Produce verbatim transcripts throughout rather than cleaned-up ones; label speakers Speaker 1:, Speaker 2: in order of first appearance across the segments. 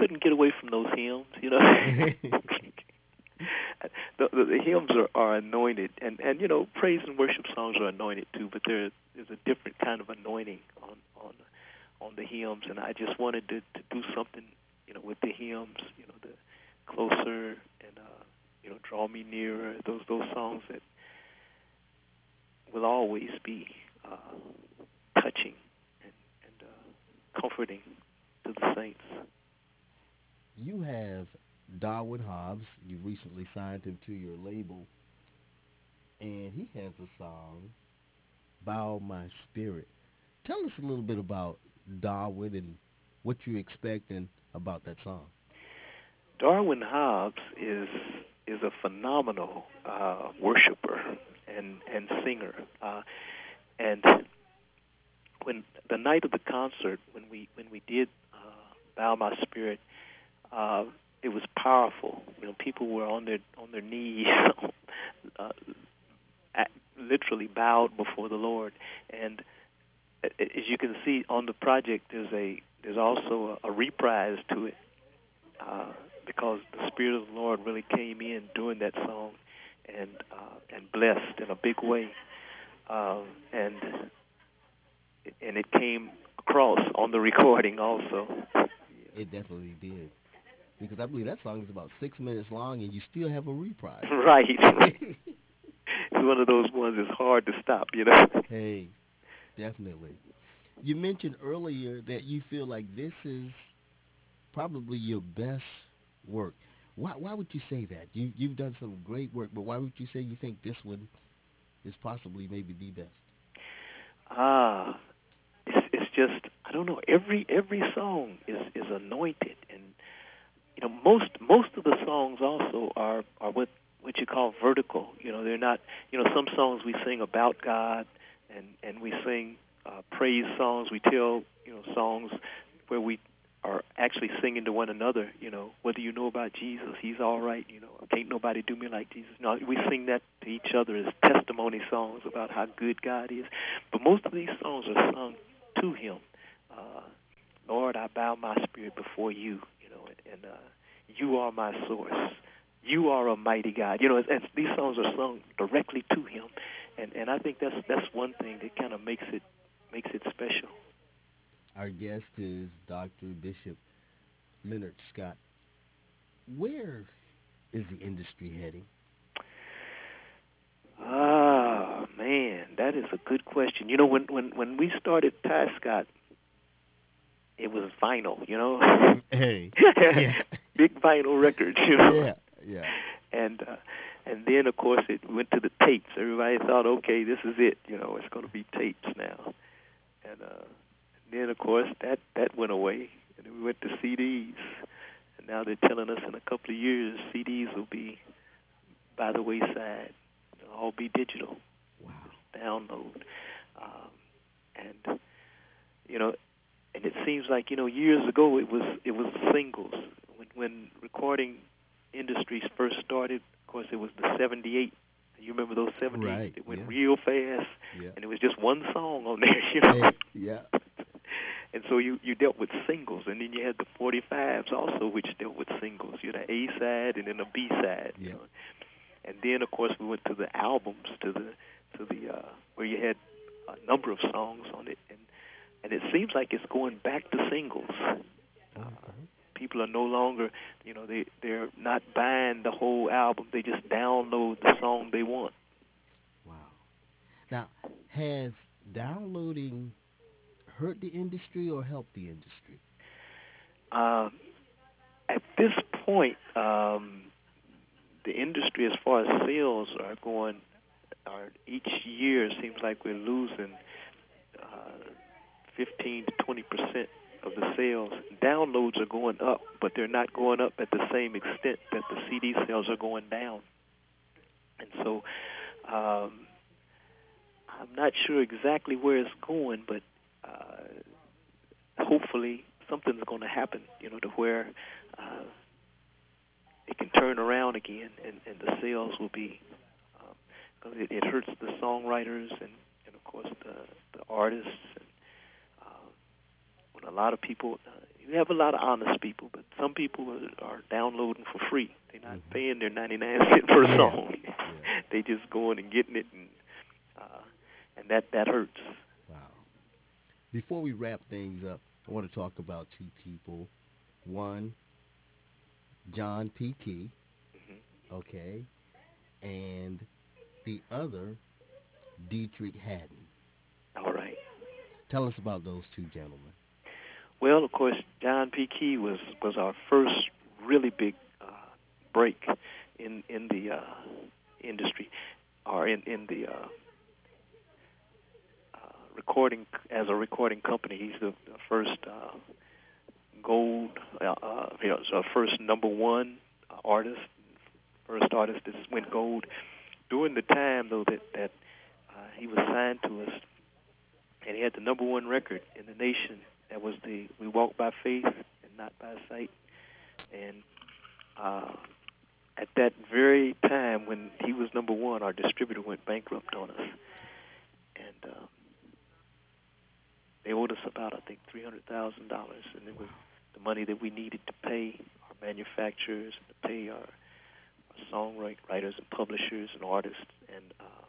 Speaker 1: couldn't get away from those hymns, you know. the, the, the hymns are, are anointed, and, and you know, praise and worship songs are anointed too. But there is a different kind of anointing on on on the hymns, and I just wanted to, to do something, you know, with the hymns, you know, the closer and uh, you know, draw me nearer. Those those songs that will always be uh, touching and, and uh, comforting to the saints.
Speaker 2: You have Darwin Hobbs. You recently signed him to your label, and he has a song, Bow My Spirit. Tell us a little bit about Darwin and what you expect and about that song.
Speaker 1: Darwin Hobbs is is a phenomenal uh, worshiper and and singer. Uh, and when the night of the concert, when we when we did uh, Bow My Spirit, uh, it was powerful. You know, people were on their on their knees, uh, literally bowed before the Lord. And as you can see on the project, there's a there's also a, a reprise to it, uh, because the Spirit of the Lord really came in during that song and uh, and blessed in a big way, uh, and and it came across on the recording also.
Speaker 2: It definitely did. Because I believe that song is about six minutes long and you still have a reprise.
Speaker 1: Right, right. It's one of those ones that's hard to stop, you know.
Speaker 2: Hey, definitely. You mentioned earlier that you feel like this is probably your best work. Why, why would you say that? You, you've done some great work, but why would you say you think this one is possibly maybe the best?
Speaker 1: Ah, it's it's just I don't know. Every every song is is anointed, and you know most most of the songs also are are what what you call vertical. You know, they're not. You know, some songs we sing about God, and and we sing uh, praise songs. We tell you know songs where we are actually singing to one another. You know, whether you know about Jesus, He's all right. You know, can't nobody do me like Jesus. No, we sing that to each other as testimony songs about how good God is. But most of these songs are sung to Him. Uh, Lord, I bow my spirit before you. You know, and, and uh, you are my source. You are a mighty God. You know, and these songs are sung directly to Him, and and I think that's that's one thing that kind of makes it makes it special.
Speaker 2: Our guest is Doctor Bishop Leonard Scott. Where is the industry heading?
Speaker 1: Ah, man, that is a good question. You know, when when when we started Ty Scott, it was vinyl. You know,
Speaker 2: Hey, yeah,
Speaker 1: big vinyl records. You know,
Speaker 2: yeah, yeah.
Speaker 1: and uh, and then of course it went to the tapes. Everybody thought, okay, this is it. You know, it's going to be tapes now. And uh, then of course that that went away, and then we went to C Ds. And now they're telling us in a couple of years C Ds will be by the wayside. They'll all be digital.
Speaker 2: Wow.
Speaker 1: Just download. Um, and you know, and it seems like you know years ago it was it was singles when when recording industries first started. Of course, it was the seventy-eight. You remember those seventy-eight?
Speaker 2: Right.
Speaker 1: It went
Speaker 2: Yeah.
Speaker 1: real fast,
Speaker 2: Yeah.
Speaker 1: and it was just one song on there, you know.
Speaker 2: Hey. Yeah.
Speaker 1: And so you you dealt with singles, and then you had the forty-fives also, which dealt with singles. You had the A side and then the B side, you
Speaker 2: Yep.
Speaker 1: know. And then of course we went to the albums, to the to the uh, where you had a number of songs on it, and and it seems like it's going back to singles. Uh,
Speaker 2: Okay.
Speaker 1: people are no longer, you know, they they're not buying the whole album. They just download the song they want.
Speaker 2: Wow. Now, has downloading hurt the industry or helped the industry?
Speaker 1: Uh, at this point, um, the industry, as far as sales are going, are each year seems like we're losing uh, fifteen to twenty percent of the sales. Downloads are going up, but they're not going up at the same extent that the C D sales are going down. And so um, I'm not sure exactly where it's going, but uh, hopefully something's going to happen, you know, to where uh, it can turn around again, and, and the sales will be, because um, it, it hurts the songwriters and, and of course the, the artists. And, uh, when a lot of people, uh, you have a lot of honest people, but some people are, are downloading for free. They're not
Speaker 2: Mm-hmm.
Speaker 1: paying their ninety-nine cents per
Speaker 2: Yeah.
Speaker 1: song.
Speaker 2: Yeah.
Speaker 1: They just going and getting it, and uh, and that that hurts.
Speaker 2: Wow. Before we wrap things up, I want to talk about two people. One, John P. Key,
Speaker 1: Hmm.
Speaker 2: okay, and the other, Dietrich Haddon.
Speaker 1: All right.
Speaker 2: Tell us about those two gentlemen.
Speaker 1: Well, of course, John P. Key was was our first really big uh, break in in the uh, industry, or in in the uh, uh, recording as a recording company. He's the, the first uh, gold, uh, uh, you know, so first number one uh, artist, first artist that went gold. During the time though that that uh, he was signed to us, and he had the number one record in the nation. That was the "We Walk by Faith and Not by Sight." And uh, at that very time when he was number one, our distributor went bankrupt on us, and uh, they owed us about, I think, three hundred thousand dollars, and it was
Speaker 2: Wow.
Speaker 1: the money that we needed to pay our manufacturers, to pay our, our songwriters and publishers and artists. And uh,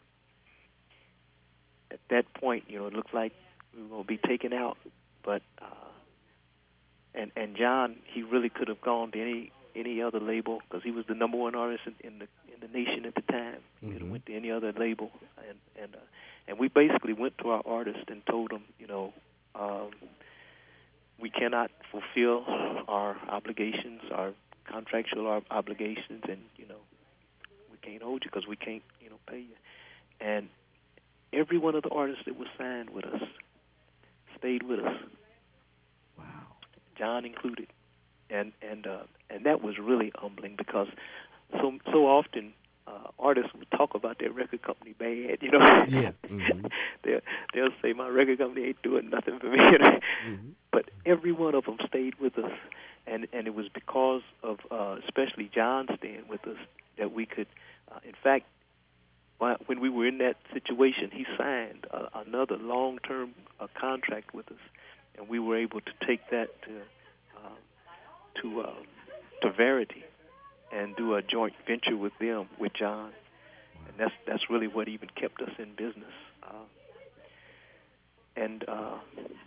Speaker 1: at that point, you know, it looked like we were going to be taken out, but uh, and and John, he really could have gone to any any other label because he was the number one artist in, in the in the nation at the time. He could have
Speaker 2: Mm-hmm.
Speaker 1: went to any other label, and and uh, and we basically went to our artist and told him, you know, um, we cannot fulfill our obligations, our contractual ob- obligations, and you know, we can't hold you because we can't, you know, pay you. And every one of the artists that was signed with us stayed with us,
Speaker 2: Wow.
Speaker 1: John included. and and uh, and that was really humbling because so so often uh, artists would talk about their record company bad, you know.
Speaker 2: Yeah. Mm-hmm.
Speaker 1: they'll they'll say my record company ain't doing nothing for me, you know?
Speaker 2: Mm-hmm.
Speaker 1: But every one of them stayed with us, and and it was because of uh, especially John staying with us that we could, uh, in fact. wh- When we were in that situation, he signed uh, another long-term uh, contract with us, and we were able to take that to uh, to uh, to Verity and do a joint venture with them with John,
Speaker 2: Wow.
Speaker 1: and that's that's really what even kept us in business. Uh, and uh,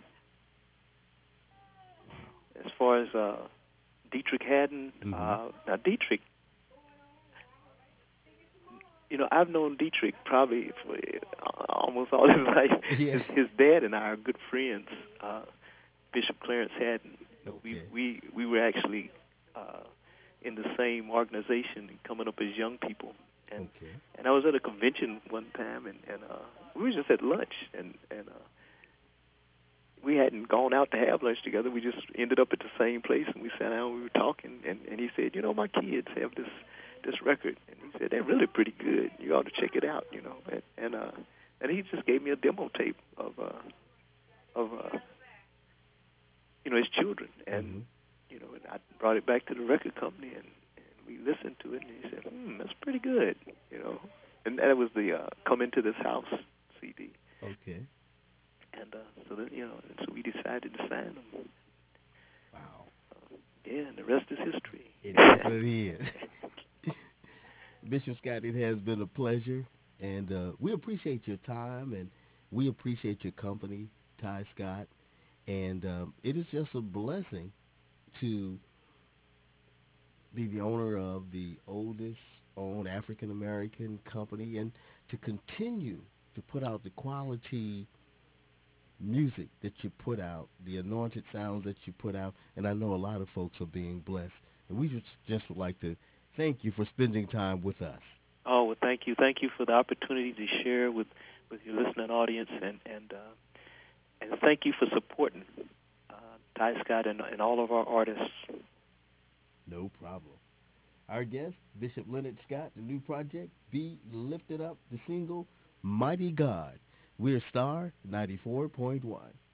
Speaker 2: Wow.
Speaker 1: as far as uh, Dietrich Haddon,
Speaker 2: Mm-hmm.
Speaker 1: uh, now Dietrich, you know, I've known Dietrich probably for uh, almost all his life.
Speaker 2: Yeah.
Speaker 1: His his dad and I are good friends. Uh, Bishop Clarence Haddon. You know, we
Speaker 2: Okay.
Speaker 1: we we were actually uh, in the same organization, coming up as young people, and
Speaker 2: Okay.
Speaker 1: and I was at a convention one time, and and uh, we were just at lunch, and and uh, we hadn't gone out to have lunch together. We just ended up at the same place, and we sat down, and we were talking, and and he said, you know, my kids have this this record, and he said they're really pretty good. You ought to check it out, you know, and and uh, and he just gave me a demo tape of uh, of uh, you know, his children. And,
Speaker 2: Mm-hmm.
Speaker 1: you know, and I brought it back to the record company, and, and we listened to it, and he said, hmm, that's pretty good, you know. And that was the uh, Come Into This House C D.
Speaker 2: Okay.
Speaker 1: And uh, so, then, you know, and so we decided to sign them.
Speaker 2: Wow.
Speaker 1: Yeah, and the rest is history.
Speaker 2: It definitely is. Bishop Scott, it has been a pleasure, and uh, we appreciate your time, and we appreciate your company, Ty Scott, and um, it is just a blessing to be the owner of the oldest owned African American company, and to continue to put out the quality music that you put out, the anointed sounds that you put out, and I know a lot of folks are being blessed. And we just, just would like to thank you for spending time with us.
Speaker 1: Oh, well, thank you. Thank you for the opportunity to share with, with your listening audience, and, and, uh, and thank you for supporting uh, Ty Scott and, and all of our artists.
Speaker 2: No problem. Our guest, Bishop Leonard Scott, the new project, Be Lifted Up, the single, Mighty God. We're Star ninety-four point one.